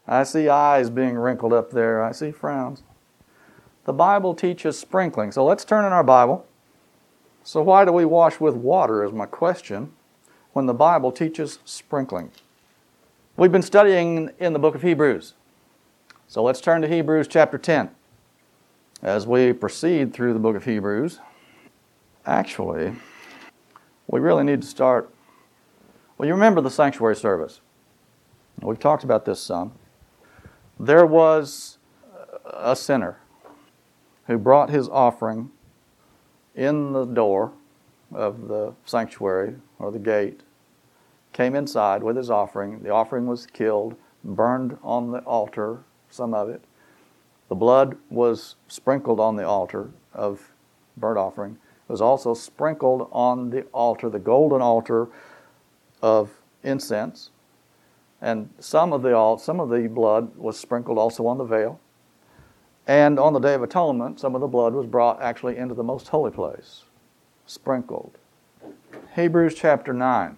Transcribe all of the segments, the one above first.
I see eyes being wrinkled up there. I see frowns. The Bible teaches sprinkling. So let's turn in our Bible. So why do we wash with water is my question when the Bible teaches sprinkling. We've been studying in the book of Hebrews. So let's turn to Hebrews chapter 10. As we proceed through the book of Hebrews, actually, we really need to start. Well, you remember the sanctuary service. We've talked about this some. There was a sinner who brought his offering in the door of the sanctuary or the gate, came inside with his offering. The offering was killed, burned on the altar, some of it. The blood was sprinkled on the altar of burnt offering. It was also sprinkled on the altar, the golden altar of incense. And some of the blood was sprinkled also on the veil. And on the Day of Atonement, some of the blood was brought actually into the most holy place, sprinkled. Hebrews chapter 9,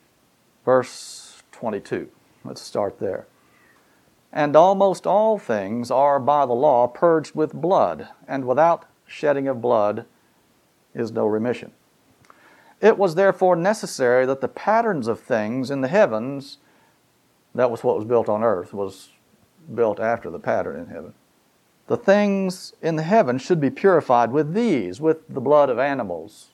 verse 22. Let's start there. And almost all things are by the law purged with blood, and without shedding of blood is no remission. It was therefore necessary that the patterns of things in the heavens, that was what was built on earth, was built after the pattern in heaven. The things in the heavens should be purified with these, with the blood of animals.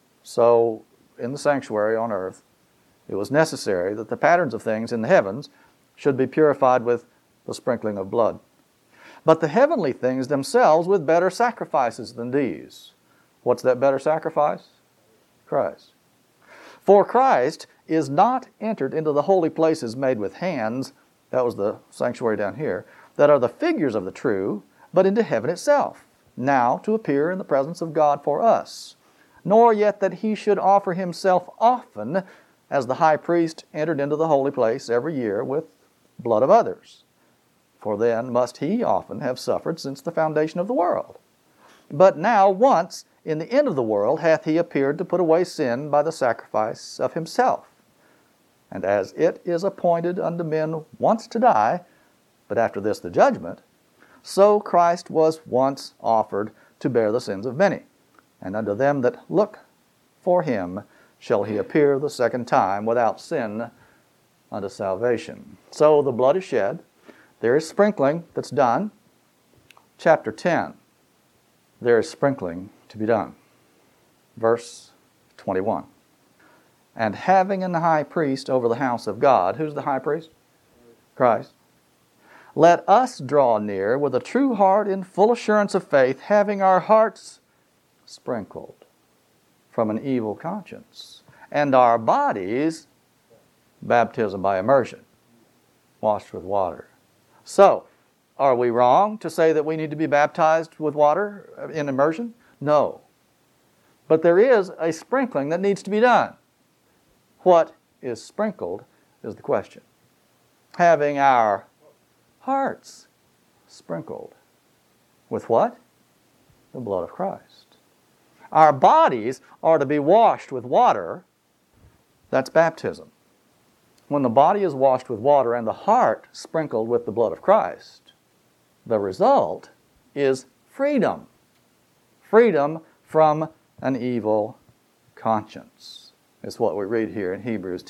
So, in the sanctuary on earth, it was necessary that the patterns of things in the heavens should be purified with the sprinkling of blood. But the heavenly things themselves with better sacrifices than these. What's that better sacrifice? Christ. For Christ is not entered into the holy places made with hands, that was the sanctuary down here, that are the figures of the true, but into heaven itself, now to appear in the presence of God for us. Nor yet that he should offer himself often, as the high priest entered into the holy place every year with blood of others. For then must he often have suffered since the foundation of the world. But now once, in the end of the world, hath he appeared to put away sin by the sacrifice of himself. And as it is appointed unto men once to die, but after this the judgment, so Christ was once offered to bear the sins of many. And unto them that look for him shall he appear the second time without sin unto salvation. So the blood is shed. There is sprinkling that's done. Chapter 10, there is sprinkling to be done. Verse 21. And having an high priest over the house of God, who's the high priest? Christ. Let us draw near with a true heart in full assurance of faith, having our hearts sprinkled from an evil conscience, and our bodies baptism by immersion, washed with water. So, are we wrong to say that we need to be baptized with water in immersion? No. But there is a sprinkling that needs to be done. What is sprinkled is the question. Having our hearts sprinkled. With what? The blood of Christ. Our bodies are to be washed with water. That's baptism. When the body is washed with water and the heart sprinkled with the blood of Christ, the result is freedom. Freedom from an evil conscience. It's what we read here in Hebrews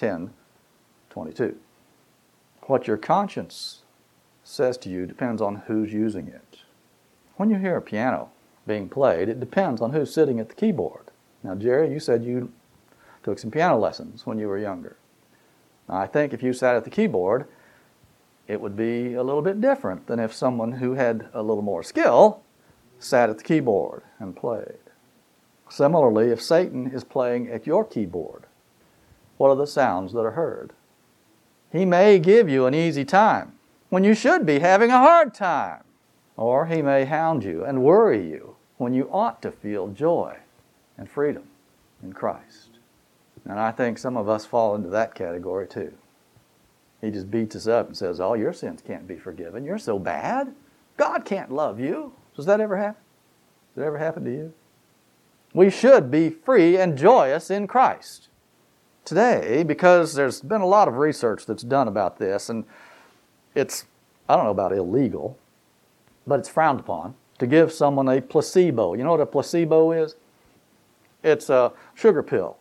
10:22. What your conscience says to you depends on who's using it. When you hear a piano being played, it depends on who's sitting at the keyboard. Now, Jerry, you said you took some piano lessons when you were younger. Now, I think if you sat at the keyboard, it would be a little bit different than if someone who had a little more skill sat at the keyboard and played. Similarly, if Satan is playing at your keyboard, what are the sounds that are heard? He may give you an easy time when you should be having a hard time. Or he may hound you and worry you when you ought to feel joy and freedom in Christ. And I think some of us fall into that category too. He just beats us up and says, oh, your sins can't be forgiven. You're so bad. God can't love you. Does that ever happen? Does it ever happen to you? We should be free and joyous in Christ. Today, because there's been a lot of research that's done about this, and it's I don't know about illegal, but it's frowned upon to give someone a placebo. You know what a placebo is? It's a sugar pill,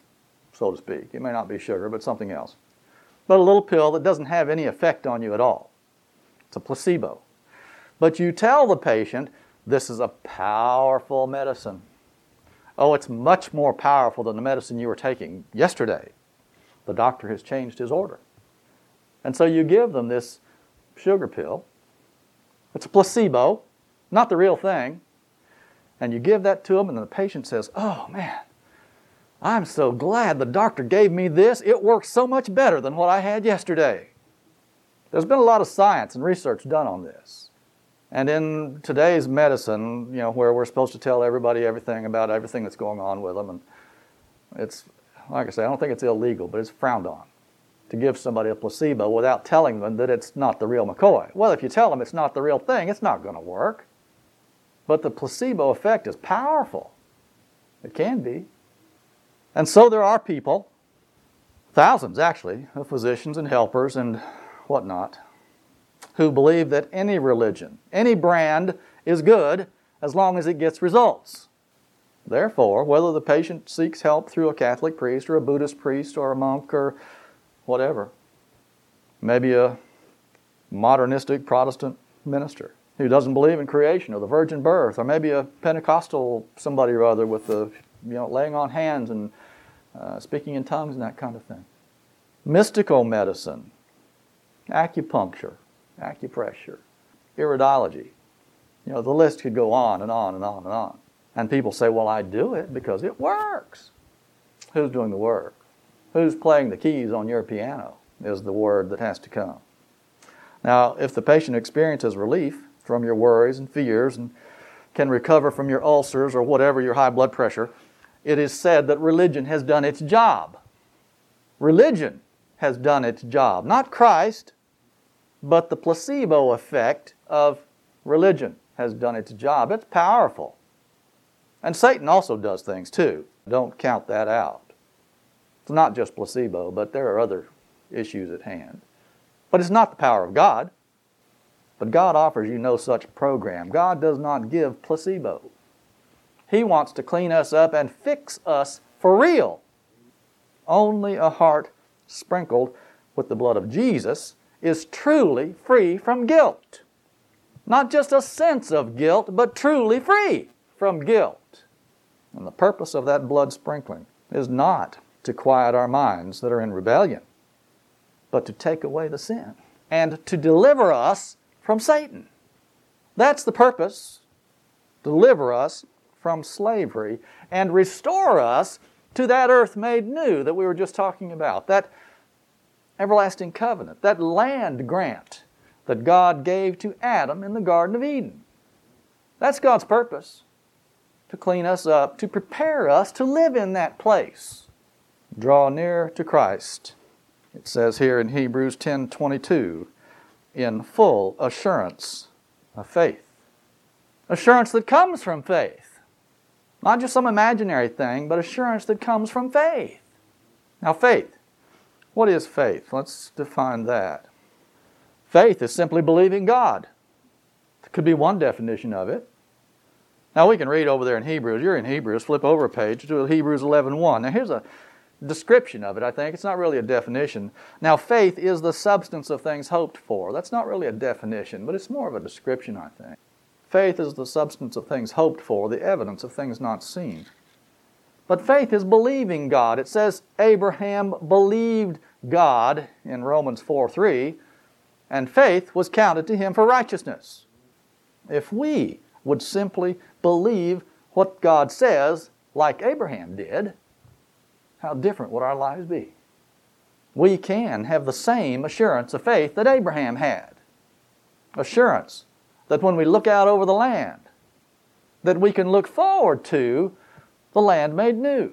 so to speak. It may not be sugar, but something else. But a little pill that doesn't have any effect on you at all. It's a placebo. But you tell the patient, this is a powerful medicine. Oh, it's much more powerful than the medicine you were taking yesterday. The doctor has changed his order. And so you give them this sugar pill. It's a placebo, not the real thing. And you give that to them, and the patient says, oh, man, I'm so glad the doctor gave me this. It works so much better than what I had yesterday. There's been a lot of science and research done on this. And in today's medicine, where we're supposed to tell everybody everything about everything that's going on with them, and it's, like I say, I don't think it's illegal, but it's frowned on to give somebody a placebo without telling them that it's not the real McCoy. Well, if you tell them it's not the real thing, it's not going to work. But the placebo effect is powerful. It can be. And so there are people, thousands actually, of physicians and helpers and whatnot, who believe that any religion, any brand is good as long as it gets results. Therefore, whether the patient seeks help through a Catholic priest or a Buddhist priest or a monk or whatever, maybe a modernistic Protestant minister who doesn't believe in creation or the virgin birth, or maybe a Pentecostal somebody or other with the laying on hands and speaking in tongues and that kind of thing. Mystical medicine, acupuncture, acupressure, iridology. The list could go on and on and on and on. And people say, well, I do it because it works. Who's doing the work? Who's playing the keys on your piano is the word that has to come. Now, if the patient experiences relief from your worries and fears and can recover from your ulcers or whatever, your high blood pressure, it is said that religion has done its job. Religion has done its job. Not Christ, but the placebo effect of religion has done its job. It's powerful. And Satan also does things too. Don't count that out. It's not just placebo, but there are other issues at hand. But it's not the power of God. But God offers you no such program. God does not give placebo. He wants to clean us up and fix us for real. Only a heart sprinkled with the blood of Jesus is truly free from guilt. Not just a sense of guilt, but truly free from guilt. And the purpose of that blood sprinkling is not to quiet our minds that are in rebellion, but to take away the sin and to deliver us from Satan. That's the purpose. Deliver us from slavery and restore us to that earth made new that we were just talking about, that everlasting covenant, that land grant that God gave to Adam in the Garden of Eden. That's God's purpose, to clean us up, to prepare us to live in that place. Draw near to Christ. It says here in Hebrews 10:22, in full assurance of faith. Assurance that comes from faith. Not just some imaginary thing, but assurance that comes from faith. Now faith. What is faith? Let's define that. Faith is simply believing God. That could be one definition of it. Now we can read over there in Hebrews. You're in Hebrews. Flip over a page to Hebrews 11:1. Now here's a description of it, I think. It's not really a definition. Now faith is the substance of things hoped for. That's not really a definition, but it's more of a description, I think. Faith is the substance of things hoped for, the evidence of things not seen. But faith is believing God. It says Abraham believed God in Romans 4:3, and faith was counted to him for righteousness. If we would simply believe what God says, like Abraham did, how different would our lives be? We can have the same assurance of faith that Abraham had. Assurance that when we look out over the land, that we can look forward to the land made new.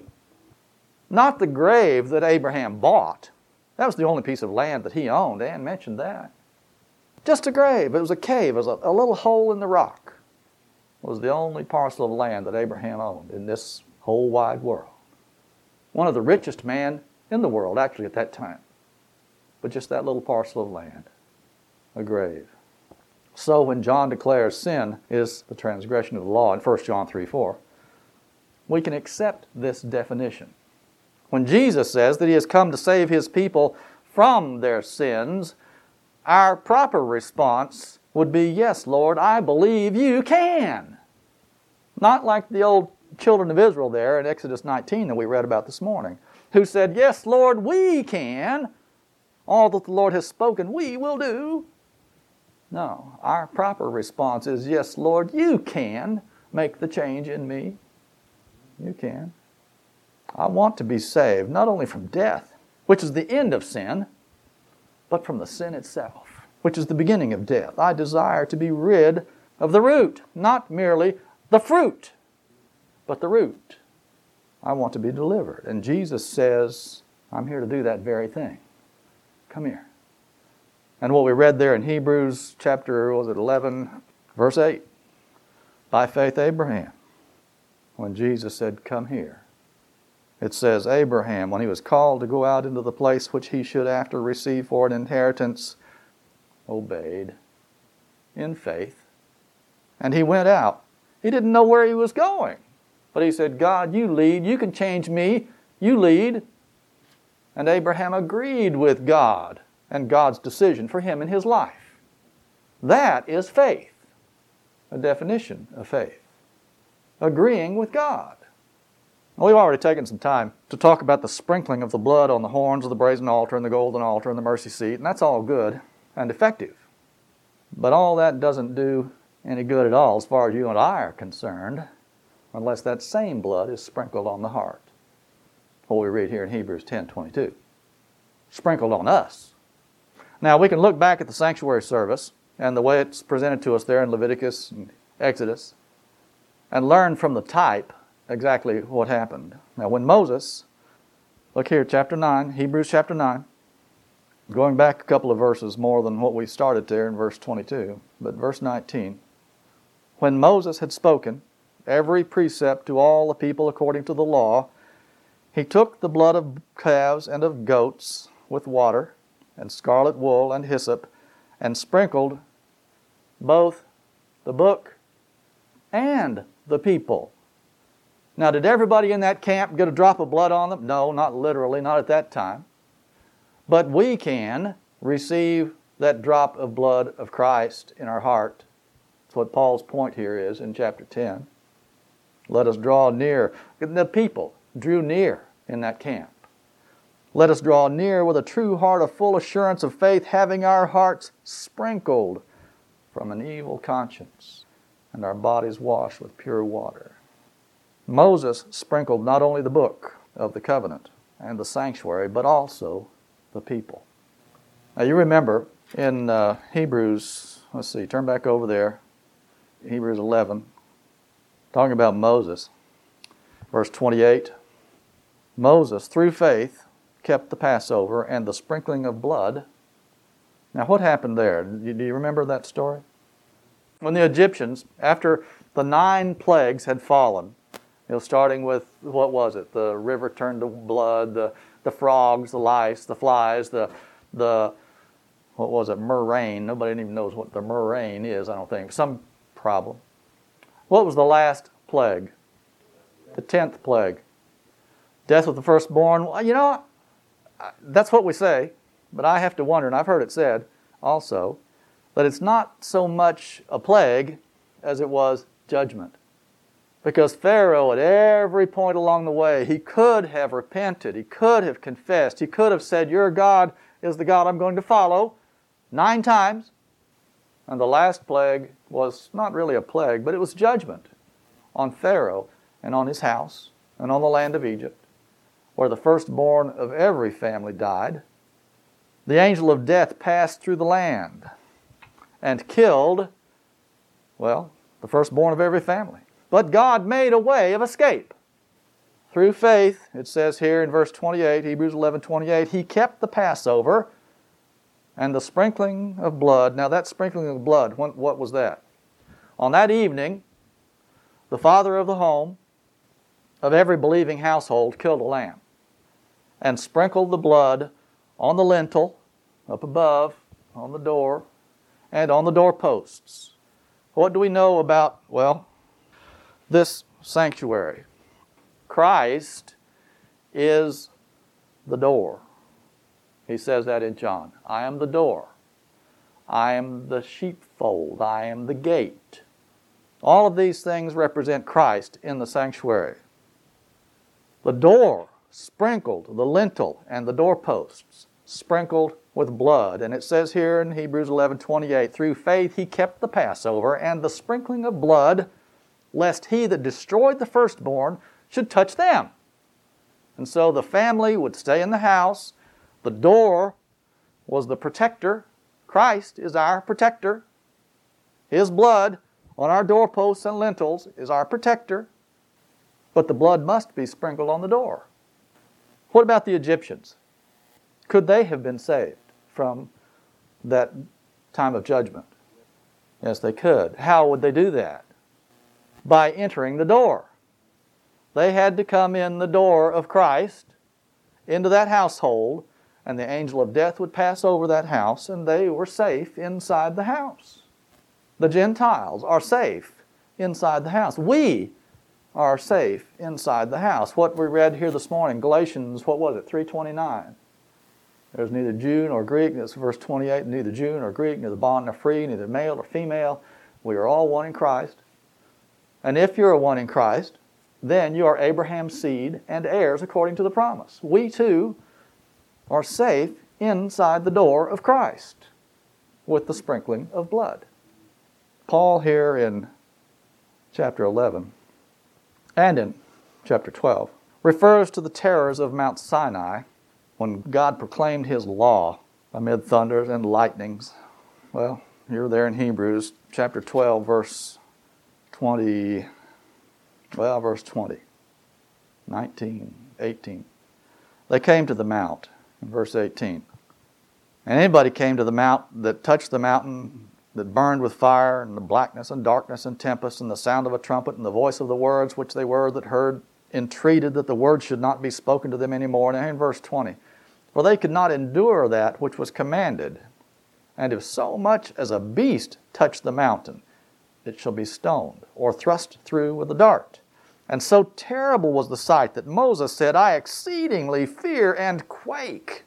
Not the grave that Abraham bought. That was the only piece of land that he owned. Ann mentioned that. Just a grave. It was a cave. It was a little hole in the rock. It was the only parcel of land that Abraham owned in this whole wide world. One of the richest men in the world, actually, at that time. But just that little parcel of land. a grave. So when John declares sin is the transgression of the law in 1 John 3:4, we can accept this definition. When Jesus says that He has come to save His people from their sins, our proper response would be, yes, Lord, I believe You can. Not like the old children of Israel there in Exodus 19 that we read about this morning, who said, yes, Lord, we can. All that the Lord has spoken, we will do. No, our proper response is, yes, Lord, You can make the change in me. You can. I want to be saved, not only from death, which is the end of sin, but from the sin itself, which is the beginning of death. I desire to be rid of the root, not merely the fruit, but the root. I want to be delivered. And Jesus says, I'm here to do that very thing. Come here. And what we read there in Hebrews chapter 11, verse 8, by faith Abraham, when Jesus said, come here, it says, Abraham, when he was called to go out into the place which he should after receive for an inheritance, obeyed in faith. And he went out. He didn't know where he was going. But he said, God, You lead. You can change me. You lead. And Abraham agreed with God and God's decision for him in his life. That is faith. A definition of faith. Agreeing with God. Well, we've already taken some time to talk about the sprinkling of the blood on the horns of the brazen altar and the golden altar and the mercy seat, and that's all good and effective. But all that doesn't do any good at all as far as you and I are concerned, unless that same blood is sprinkled on the heart. What we read here in Hebrews 10:22. Sprinkled on us. Now, we can look back at the sanctuary service and the way it's presented to us there in Leviticus and Exodus and learn from the type exactly what happened. Now, when Moses, look here, chapter 9, Hebrews chapter 9, going back a couple of verses more than what we started there in verse 22, but verse 19, when Moses had spoken every precept to all the people according to the law, he took the blood of calves and of goats with water and scarlet wool and hyssop and sprinkled both the book and the people. Now, did everybody in that camp get a drop of blood on them? No, not literally, not at that time. But we can receive that drop of blood of Christ in our heart. That's what Paul's point here is in chapter 10. Let us draw near. The people drew near in that camp. Let us draw near with a true heart of full assurance of faith, having our hearts sprinkled from an evil conscience and our bodies washed with pure water. Moses sprinkled not only the book of the covenant and the sanctuary, but also the people. Now you remember in Hebrews, turn back over there, Hebrews 11, talking about Moses, verse 28. Moses, through faith, kept the Passover and the sprinkling of blood. Now what happened there? Do you remember that story? When the Egyptians, after the 9 plagues had fallen, starting with, what was it? The river turned to blood, the frogs, the lice, the flies, the what was it, murrain. Nobody even knows what the murrain is, I don't think. Some problem. What was the last plague? The 10th plague. Death of the firstborn. Well, that's what we say, but I have to wonder, and I've heard it said also, that it's not so much a plague as it was judgment. Because Pharaoh, at every point along the way, he could have repented, he could have confessed, he could have said, your God is the God I'm going to follow, 9 times. And the last plague was not really a plague, but it was judgment on Pharaoh and on his house and on the land of Egypt, where the firstborn of every family died. The angel of death passed through the land and killed, the firstborn of every family. But God made a way of escape. Through faith, it says here in verse 28, Hebrews 11:28, He kept the Passover and the sprinkling of blood. Now that sprinkling of blood, what was that? On that evening, the father of the home of every believing household killed a lamb and sprinkled the blood on the lintel, up above, on the door, and on the doorposts. What do we know about, this sanctuary? Christ is the door. He says that in John. I am the door. I am the sheepfold. I am the gate. All of these things represent Christ in the sanctuary. The door sprinkled, the lintel and the doorposts sprinkled with blood. And it says here in Hebrews 11:28, through faith he kept the Passover and the sprinkling of blood, lest he that destroyed the firstborn should touch them. And so the family would stay in the house. The door was the protector. Christ is our protector. His blood on our doorposts and lintels is our protector. But the blood must be sprinkled on the door. What about the Egyptians? Could they have been saved from that time of judgment? Yes, they could. How would they do that? By entering the door. They had to come in the door of Christ into that household, and the angel of death would pass over that house, and they were safe inside the house. The Gentiles are safe inside the house. We are safe inside the house. What we read here this morning, Galatians, 3:29. There's neither Jew nor Greek, that's verse 28, neither Jew nor Greek, neither bond nor free, neither male nor female. We are all one in Christ. And if you're one in Christ, then you are Abraham's seed and heirs according to the promise. We too are safe inside the door of Christ with the sprinkling of blood. Paul here in chapter 11 and in chapter 12 refers to the terrors of Mount Sinai when God proclaimed His law amid thunders and lightnings. Well, you're there in Hebrews chapter 12, verse 20, verse 20, 19, 18. They came to the mount, in verse 18. And anybody came to the mount that touched the mountain that burned with fire and the blackness and darkness and tempest and the sound of a trumpet and the voice of the words which they were that heard entreated that the word should not be spoken to them any more. And in verse 20, for they could not endure that which was commanded. And if so much as a beast touch the mountain, it shall be stoned or thrust through with a dart. And so terrible was the sight that Moses said, I exceedingly fear and quake.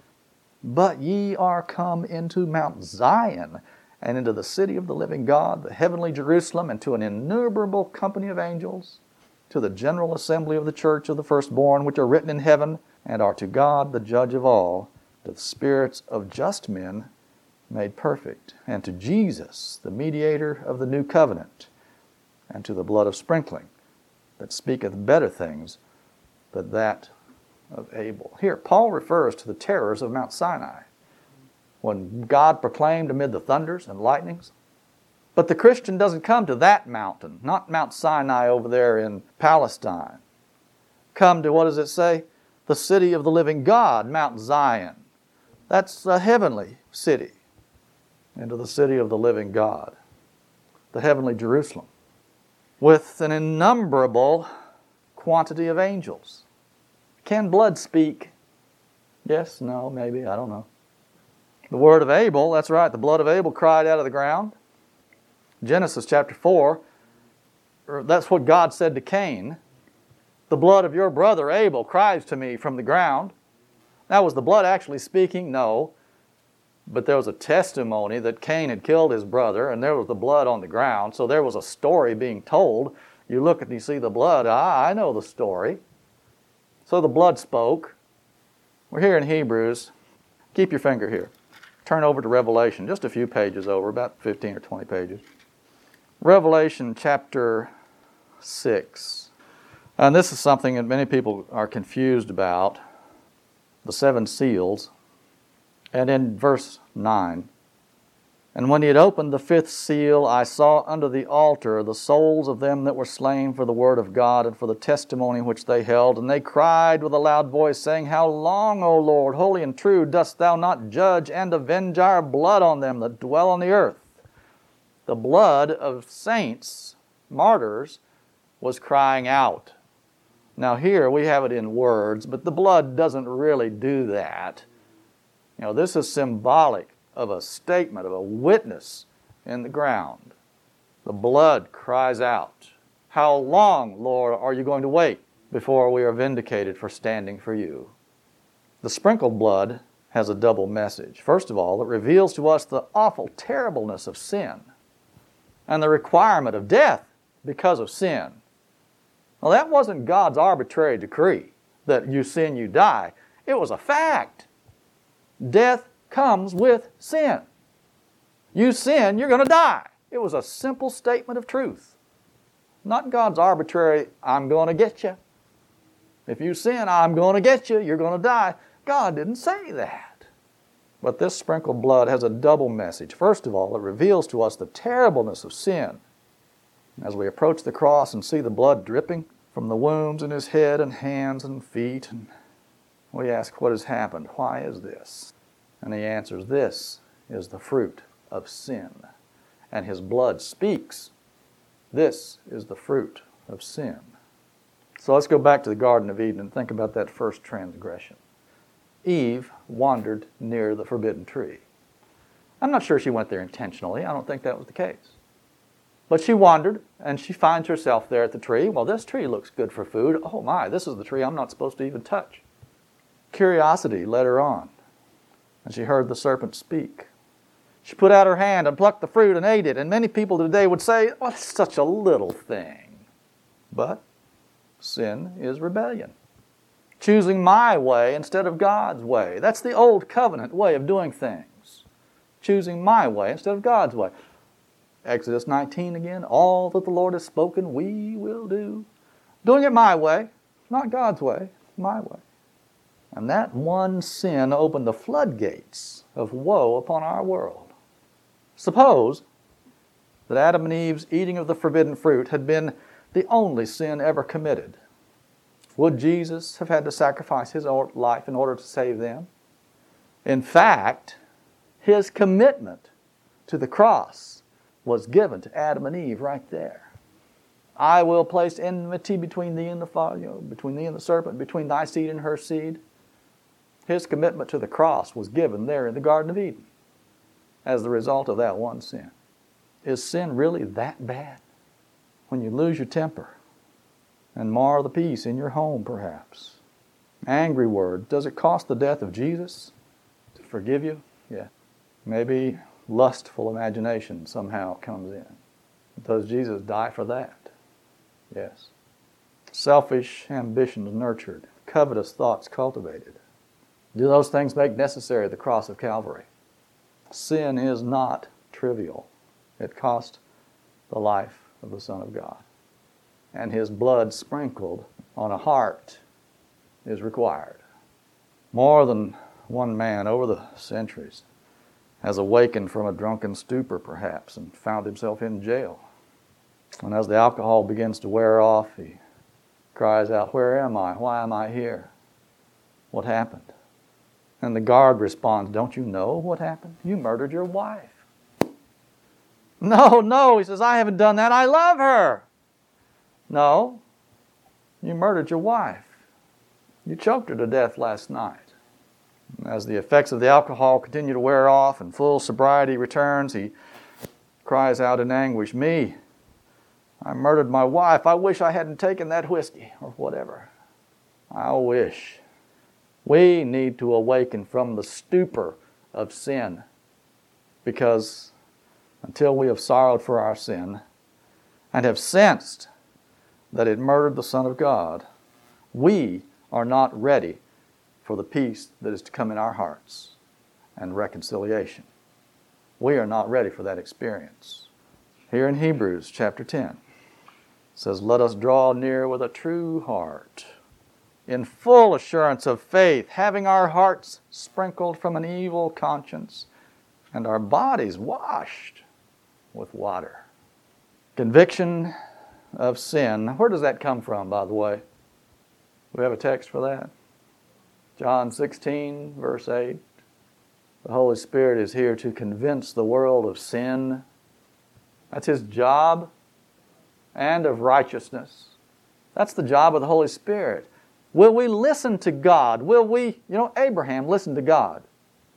But ye are come into Mount Zion, and into the city of the living God, the heavenly Jerusalem, and to an innumerable company of angels, to the general assembly of the church of the firstborn, which are written in heaven, and are to God the judge of all, to the spirits of just men made perfect, and to Jesus, the mediator of the new covenant, and to the blood of sprinkling, that speaketh better things than that of Abel. Here, Paul refers to the terrors of Mount Sinai, when God proclaimed amid the thunders and lightnings. But the Christian doesn't come to that mountain, not Mount Sinai over there in Palestine. Come to, what does it say? The city of the living God, Mount Zion. That's a heavenly city. Into the city of the living God, the heavenly Jerusalem, with an innumerable quantity of angels. Can blood speak? Yes, no, maybe, I don't know. The word of Abel, that's right, the blood of Abel cried out of the ground. Genesis chapter 4, that's what God said to Cain. The blood of your brother Abel cries to me from the ground. Now, was the blood actually speaking? No. But there was a testimony that Cain had killed his brother, and there was the blood on the ground. So there was a story being told. You look and you see the blood. I know the story. So the blood spoke. We're here in Hebrews. Keep your finger here. Turn over to Revelation, just a few pages over, about 15 or 20 pages. Revelation chapter 6. And this is something that many people are confused about. The 7 seals. And in verse 9, and when he had opened the 5th seal, I saw under the altar the souls of them that were slain for the word of God and for the testimony which they held. And they cried with a loud voice, saying, How long, O Lord, holy and true, dost thou not judge and avenge our blood on them that dwell on the earth? The blood of saints, martyrs, was crying out. Now here we have it in words, but the blood doesn't really do that. You know, this is symbolic of a statement, of a witness in the ground. The blood cries out, "How long, Lord, are you going to wait before we are vindicated for standing for you?" The sprinkled blood has a double message. First of all, it reveals to us the awful terribleness of sin and the requirement of death because of sin. Well, that wasn't God's arbitrary decree that you sin, you die. It was a fact. Death comes with sin. You sin, you're going to die. It was a simple statement of truth. Not God's arbitrary, "I'm going to get you. If you sin, I'm going to get you. You're going to die." God didn't say that. But this sprinkled blood has a double message. First of all, it reveals to us the terribleness of sin. As we approach the cross and see the blood dripping from the wounds in his head and hands and feet, and we ask, what has happened? Why is this? And he answers, this is the fruit of sin. And his blood speaks, this is the fruit of sin. So let's go back to the Garden of Eden and think about that first transgression. Eve wandered near the forbidden tree. I'm not sure she went there intentionally. I don't think that was the case. But she wandered, and she finds herself there at the tree. Well, this tree looks good for food. Oh my, this is the tree I'm not supposed to even touch. Curiosity led her on, and she heard the serpent speak. She put out her hand and plucked the fruit and ate it. And many people today would say, "Oh, it's such a little thing." But sin is rebellion. Choosing my way instead of God's way. That's the old covenant way of doing things. Choosing my way instead of God's way. Exodus 19 again, all that the Lord has spoken we will do. Doing it my way, not God's way, my way. And that one sin opened the floodgates of woe upon our world. Suppose that Adam and Eve's eating of the forbidden fruit had been the only sin ever committed. Would Jesus have had to sacrifice his life in order to save them? In fact, his commitment to the cross was given to Adam and Eve right there. "I will place enmity between thee and between thee and the serpent, between thy seed and her seed." His commitment to the cross was given there in the Garden of Eden as the result of that one sin. Is sin really that bad? When you lose your temper and mar the peace in your home, perhaps. Angry words. Does it cost the death of Jesus to forgive you? Yeah. Maybe lustful imagination somehow comes in. Does Jesus die for that? Yes. Selfish ambitions nurtured. Covetous thoughts cultivated. Do those things make necessary the cross of Calvary? Sin is not trivial. It cost the life of the Son of God. And his blood sprinkled on a heart is required. More than one man over the centuries has awakened from a drunken stupor, perhaps, and found himself in jail. And as the alcohol begins to wear off, he cries out, "Where am I? Why am I here? What happened?" And the guard responds, "Don't you know what happened? You murdered your wife." No, he says, "I haven't done that. I love her." "No, you murdered your wife. You choked her to death last night." As the effects of the alcohol continue to wear off and full sobriety returns, he cries out in anguish, "Me, I murdered my wife. I wish I hadn't taken that whiskey," or whatever. I wish. We need to awaken from the stupor of sin, because until we have sorrowed for our sin and have sensed that it murdered the Son of God, we are not ready for the peace that is to come in our hearts and reconciliation. We are not ready for that experience. Here in Hebrews chapter 10, it says, "Let us draw near with a true heart, in full assurance of faith, having our hearts sprinkled from an evil conscience and our bodies washed with water." Conviction of sin. Where does that come from, by the way? Do we have a text for that? John 16, verse 8. The Holy Spirit is here to convince the world of sin. That's his job. And of righteousness. That's the job of the Holy Spirit. Will we listen to God? Will we, Abraham listened to God.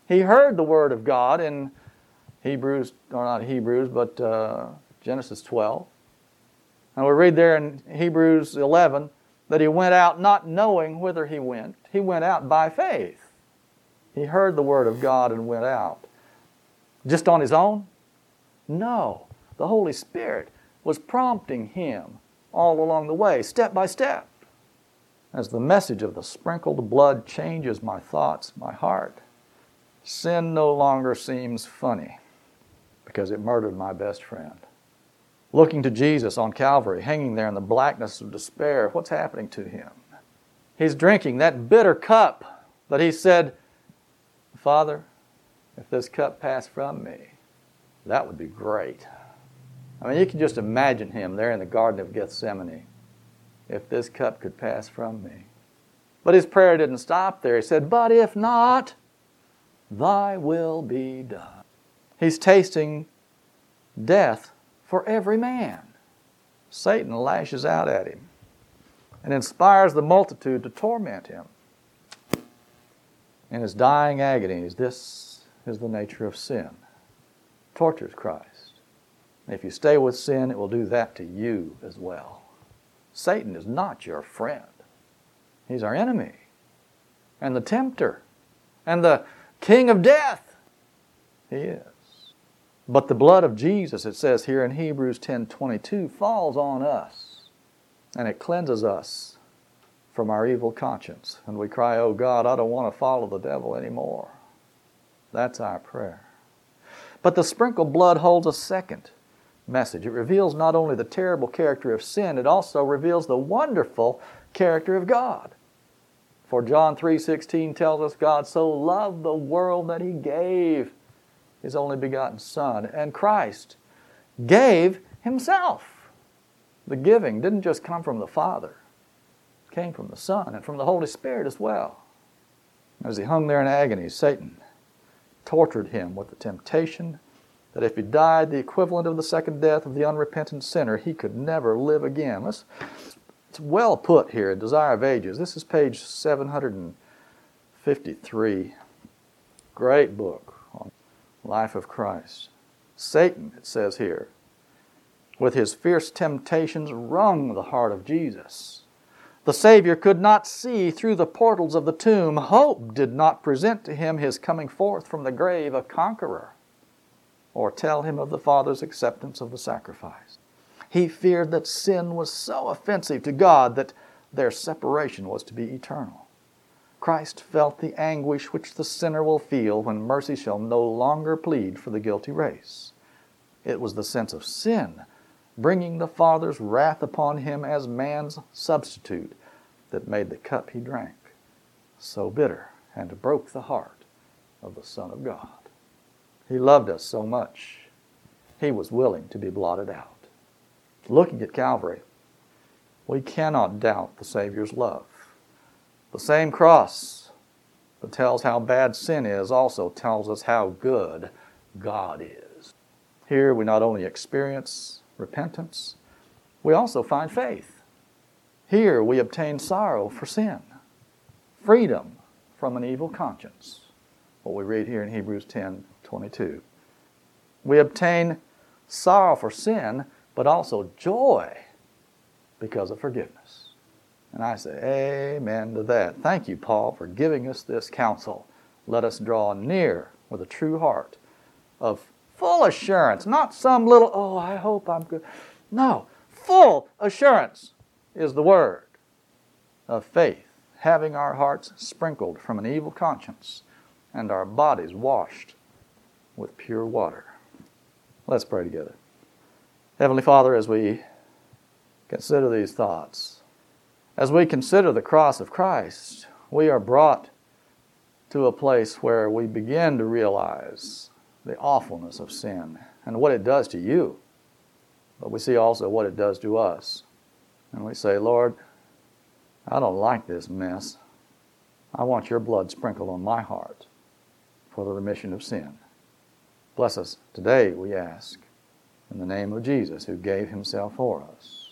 He heard the Word of God in Hebrews, or not Hebrews, but Genesis 12. And we read there in Hebrews 11 that he went out not knowing whither he went. He went out by faith. He heard the Word of God and went out. Just on his own? No. The Holy Spirit was prompting him all along the way, step by step. As the message of the sprinkled blood changes my thoughts, my heart, sin no longer seems funny because it murdered my best friend. Looking to Jesus on Calvary, hanging there in the blackness of despair, what's happening to him? He's drinking that bitter cup that he said, Father, if this cup pass from me, that would be great. I mean, you can just imagine him there in the Garden of Gethsemane. If this cup could pass from me. But his prayer didn't stop there. He said, but if not, thy will be done. He's tasting death for every man. Satan lashes out at him and inspires the multitude to torment him. In his dying agonies, this is the nature of sin. Tortures Christ. If you stay with sin, it will do that to you as well. Satan is not your friend. He's our enemy and the tempter and the king of death. He is. But the blood of Jesus, it says here in Hebrews 10:22, falls on us and it cleanses us from our evil conscience. And we cry, oh God, I don't want to follow the devil anymore. That's our prayer. But the sprinkled blood holds a second message. It reveals not only the terrible character of sin, it also reveals the wonderful character of God. For John 3:16 tells us God so loved the world that He gave His only begotten Son. And Christ gave Himself. The giving didn't just come from the Father. It came from the Son and from the Holy Spirit as well. As He hung there in agony, Satan tortured Him with the temptation that if he died the equivalent of the second death of the unrepentant sinner, he could never live again. It's well put here in Desire of Ages. This is page 753. Great book on life of Christ. Satan, it says here, with his fierce temptations wrung the heart of Jesus. The Savior could not see through the portals of the tomb. Hope did not present to him his coming forth from the grave a conqueror, or tell him of the Father's acceptance of the sacrifice. He feared that sin was so offensive to God that their separation was to be eternal. Christ felt the anguish which the sinner will feel when mercy shall no longer plead for the guilty race. It was the sense of sin, bringing the Father's wrath upon him as man's substitute, that made the cup he drank so bitter and broke the heart of the Son of God. He loved us so much, He was willing to be blotted out. Looking at Calvary, we cannot doubt the Savior's love. The same cross that tells how bad sin is also tells us how good God is. Here we not only experience repentance, we also find faith. Here we obtain sorrow for sin, freedom from an evil conscience. What we read here in Hebrews 10:22. We obtain sorrow for sin, but also joy because of forgiveness. And I say amen to that. Thank you, Paul, for giving us this counsel. Let us draw near with a true heart of full assurance, not some little, oh, I hope I'm good. No, full assurance is the word of faith, having our hearts sprinkled from an evil conscience and our bodies washed with pure water. Let's pray together. Heavenly Father, as we consider these thoughts, as we consider the cross of Christ, we are brought to a place where we begin to realize the awfulness of sin and what it does to you. But we see also what it does to us. And we say, Lord, I don't like this mess. I want your blood sprinkled on my heart for the remission of sin. Bless us today, we ask, in the name of Jesus, who gave Himself for us.